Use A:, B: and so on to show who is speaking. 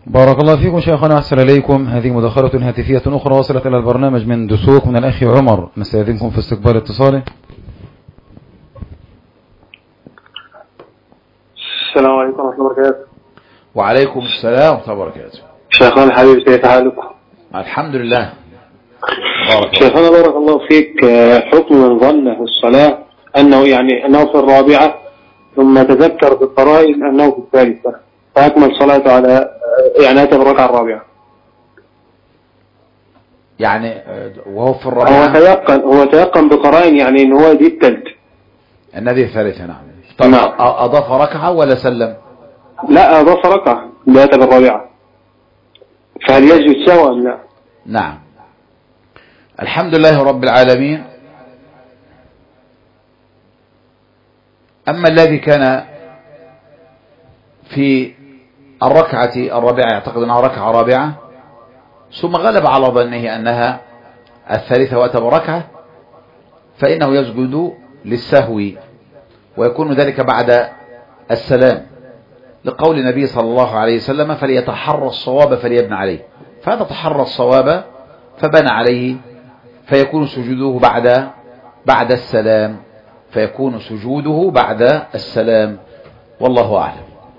A: بارك الله فيكم شيخنا، أحسن إليكم. هذه مداخلة هاتفية أخرى وصلت إلى البرنامج من دسوق من الأخ عمر، نستأذنكم في استقبال اتصاله.
B: السلام عليكم ورحمة الله وبركاته.
C: وعليكم السلام ورحمة الله وبركاته.
B: شيخنا الحبيب، كيف حالكم؟
C: الحمد لله.
B: شيخنا بارك الله فيك، حكم من ظن في الصلاة أنه في الرابعة ثم تذكر بالقرائن أنه في الثالثة فأكمل صلاته على أتى بالركعة الرابعة،
C: يعني وهو في الرابعة
B: هو تيقن بقرائن إن هو دي الثالثة،
C: النبي الثالثة. نعم. طب
B: نعم.
C: أضاف ركعة ولا سلم؟
B: لا، أضاف ركعة أتى بالرابعة، فهل يسجد سوا أم لا؟
C: نعم. الحمد لله رب العالمين. أما الذي كان في الركعة الرابعة يعتقد أنها ركعة رابعة ثم غلب على ظنه أنها الثالثة وأتى بركعة، فإنه يسجد للسهو ويكون ذلك بعد السلام، لقول النبي صلى الله عليه وسلم: فليتحرى الصواب فليبنى عليه. فهذا تحرى الصواب فبنى عليه، فيكون سجوده بعد السلام، والله أعلم.